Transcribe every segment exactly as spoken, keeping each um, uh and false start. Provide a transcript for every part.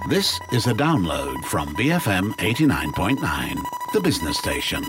This is a download from B F M eighty-nine point nine, the business station.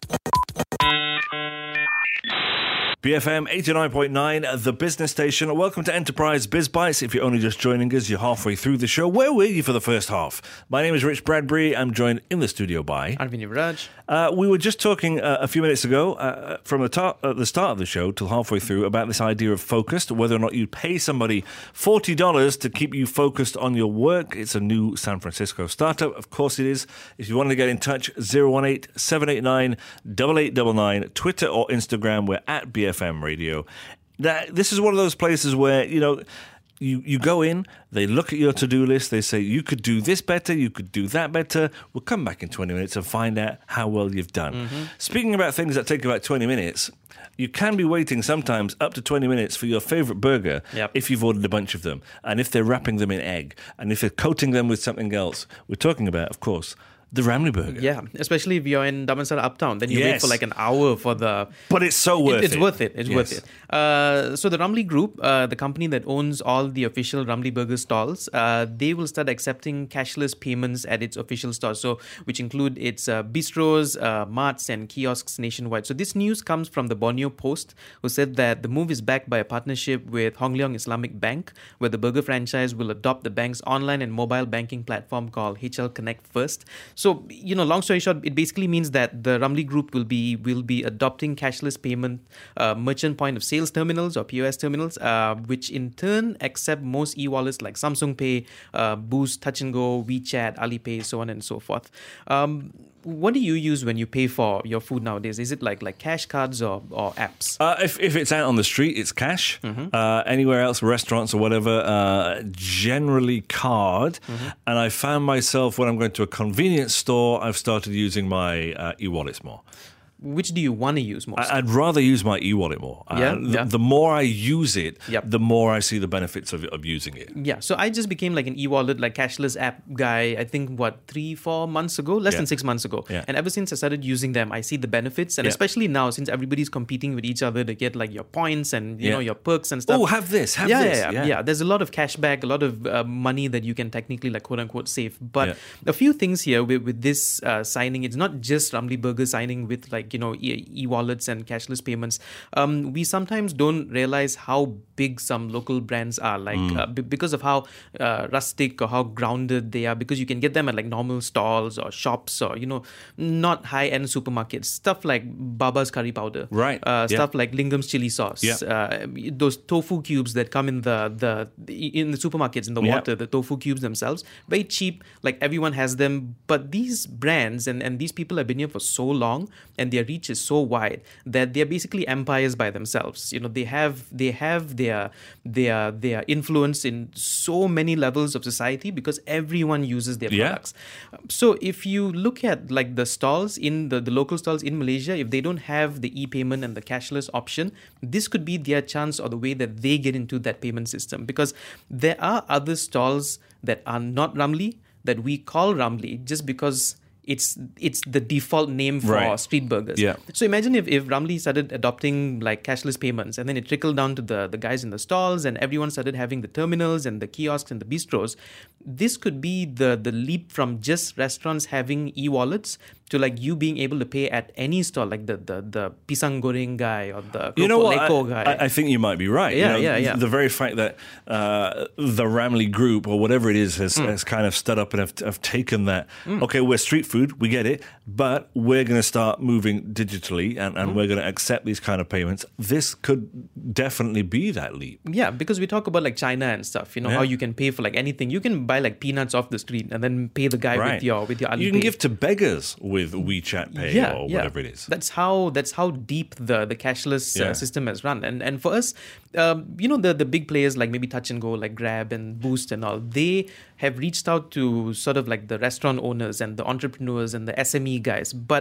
B F M eighty-nine point nine, the business station. Welcome to Enterprise Biz Bites. If you're only just joining us, you're halfway through the show. Where were you for the first half? My name is Rich Bradbury. I'm joined in the studio by Arvind Yuvraj. Uh, we were just talking uh, a few minutes ago, uh, from the, tar- at the start of the show till halfway through, about this idea of focused, whether or not you pay somebody forty dollars to keep you focused on your work. It's a new San Francisco startup. Of course it is. If you want to get in touch, zero one eight, seven eight nine, eight eight nine nine, Twitter or Instagram, we're at B F M Radio. That, this is one of those places where, you know, You you go in, they look at your to-do list, they say, you could do this better, you could do that better. We'll come back in twenty minutes and find out how well you've done. Mm-hmm. Speaking about things that take about twenty minutes, you can be waiting sometimes up to twenty minutes for your favourite burger yep. if you've ordered a bunch of them, and if they're wrapping them in egg, and if they're coating them with something else. We're talking about, of course, the Ramly Burger. Yeah, especially if you're in Damansara Uptown, then you yes. wait for like an hour for the... But it's so worth it, it's it. It's worth it. It's yes. worth it. Uh, so the Ramly Group, uh, the company that owns all the official Ramly Burger stalls, uh, they will start accepting cashless payments at its official stores, so which include its uh, bistros, uh, marts and kiosks nationwide. So this news comes from the Borneo Post, who said that the move is backed by a partnership with Hong Leong Islamic Bank, where the burger franchise will adopt the bank's online and mobile banking platform called H L Connect First. So, you know, long story short, it basically means that the Ramly Group will be will be adopting cashless payment uh, merchant point of sales terminals or P O S terminals, uh, which in turn accept most e-wallets like Samsung Pay, uh, Boost, Touch and Go, WeChat, Alipay, so on and so forth. Um, what do you use when you pay for your food nowadays? Is it like like cash cards or, or apps? Uh, if, if it's out on the street, it's cash. Mm-hmm. Uh, anywhere else, restaurants or whatever, uh, generally card. Mm-hmm. And I found myself, when I'm going to a convenience store, I've started using my uh, e-wallets more. Which do you want to use most? I'd rather use my e-wallet more. Yeah, uh, the, yeah. the more I use it, yep. the more I see the benefits of, of using it. Yeah, so I just became like an e-wallet, like cashless app guy, I think, what, three, four months ago? Less yeah. than six months ago. Yeah. And ever since I started using them, I see the benefits. And yeah. especially now, since everybody's competing with each other to get like your points and, you yeah. know, your perks and stuff. Oh, have this, have yeah, this. Yeah, yeah, yeah. yeah. There's a lot of cash back, a lot of uh, money that you can technically, like, quote unquote, save. But yeah. a few things here with, with this uh, signing, it's not just Ramly Burger signing with, like, you know, e- e-wallets and cashless payments. Um, we sometimes don't realize how big some local brands are, like mm. uh, b- because of how uh, rustic or how grounded they are, because you can get them at like normal stalls or shops or, you know, not high-end supermarkets. Stuff like Baba's curry powder. Right. Uh, yeah. Stuff like Lingham's chili sauce. Yeah. Uh, those tofu cubes that come in the, the in the supermarkets, in the yeah. water, the tofu cubes themselves. Very cheap, like everyone has them. But these brands and, and these people have been here for so long and their reach is so wide that they're basically empires by themselves. You know, they have they have their their their influence in so many levels of society because everyone uses their yeah. products. So if you look at like the stalls in the, the local stalls in Malaysia, if they don't have the e-payment and the cashless option, this could be their chance or the way that they get into that payment system, because there are other stalls that are not Ramly that we call Ramly just because It's it's the default name for right. street burgers. Yeah. So imagine if, if Ramly started adopting like cashless payments and then it trickled down to the, the guys in the stalls and everyone started having the terminals and the kiosks and the bistros. This could be the, the leap from just restaurants having e-wallets to like you being able to pay at any store, like the the, the pisang goreng guy or the you know what? leko I, guy. I, I think you might be right. Yeah, you know, yeah, yeah. The very fact that uh, the Ramly Group or whatever it is has, mm. has kind of stood up and have, have taken that, mm. okay, we're street food, we get it, but we're going to start moving digitally and, and mm. we're going to accept these kind of payments. This could definitely be that leap. Yeah, because we talk about like China and stuff, you know, yeah. how you can pay for like anything. You can buy like peanuts off the street and then pay the guy right. with your with your Alipay. You can give to beggars with WeChat Pay yeah, or yeah. whatever it is. That's how that's how deep the the cashless yeah. uh, system has run. And and for us, um, you know, the the big players like maybe Touch and Go, like Grab and Boost and all, they have reached out to sort of like the restaurant owners and the entrepreneurs and the S M E guys, but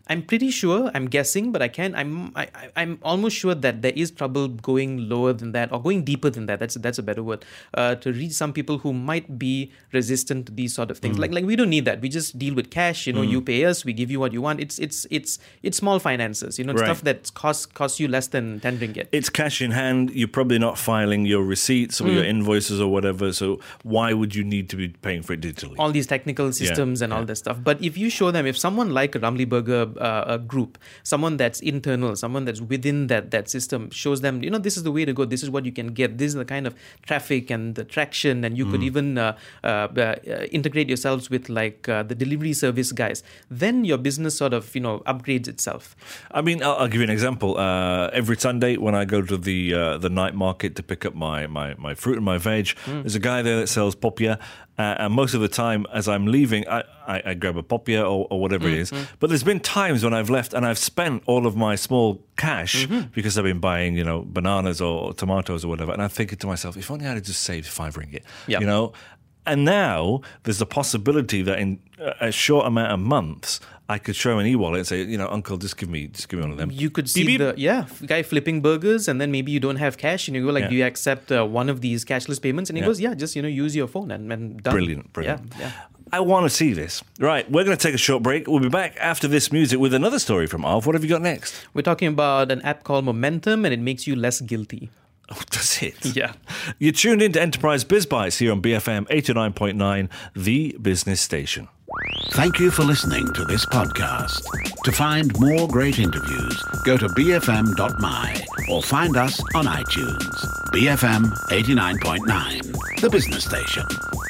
I'm pretty sure, I'm guessing, but I can't, I'm I, I- I'm almost sure that there is trouble going lower than that or going deeper than that. That's that's a better word. Uh, to reach some people who might be resistant to these sort of things. Like like we don't need that. We just deal with cash. You know, you pay us, we give you what you want. It's it's it's it's small finances. You know, Right. stuff that costs costs you less than ten ringgit. It's cash in hand. You're probably not filing your receipts or your invoices or whatever. So why would you need to be paying for it digitally? All these technical systems and all that stuff. But if you show them, if someone like a Ramly Burger uh, a group, someone that's internal, someone that's within that that system, shows them, you know, this is the way to go. This is what you can get. This is the kind of traffic and the traction, and you could even uh, uh, uh, integrate yourselves with like uh, the delivery service guys. Then your business sort of, you know, upgrades itself. I mean, I'll, I'll give you an example. Uh, every Sunday when I go to the uh, the night market to pick up my, my, my fruit and my veg, there's a guy there that sells popia. Uh, and most of the time, as I'm leaving, I, I, I grab a popia or, or whatever it is. But there's been times when I've left and I've spent all of my small cash because I've been buying, you know, bananas or tomatoes or whatever. And I'm thinking to myself, if only I'd have just saved five ringgit, Yeah. you know. And now there's a possibility that in a short amount of months, I could show an e-wallet and say, you know, Uncle, just give me, just give me one of them. You could see Beep, beep. the yeah guy flipping burgers, and then maybe you don't have cash, and you go like, Yeah. do you accept uh, one of these cashless payments? And he Yeah. goes, yeah, just you know use your phone and, and done. Brilliant, brilliant. Yeah, yeah. I want to see this. Right, we're going to take a short break. We'll be back after this music with another story from Alf. What have you got next? We're talking about an app called Momentum, and it makes you less guilty. Oh, does it? Yeah. You're tuned into Enterprise Biz Bites here on B F M eighty-nine point nine, the business station. Thank you for listening to this podcast. To find more great interviews, go to b f m dot m y or find us on iTunes. B F M eighty-nine point nine, the business station.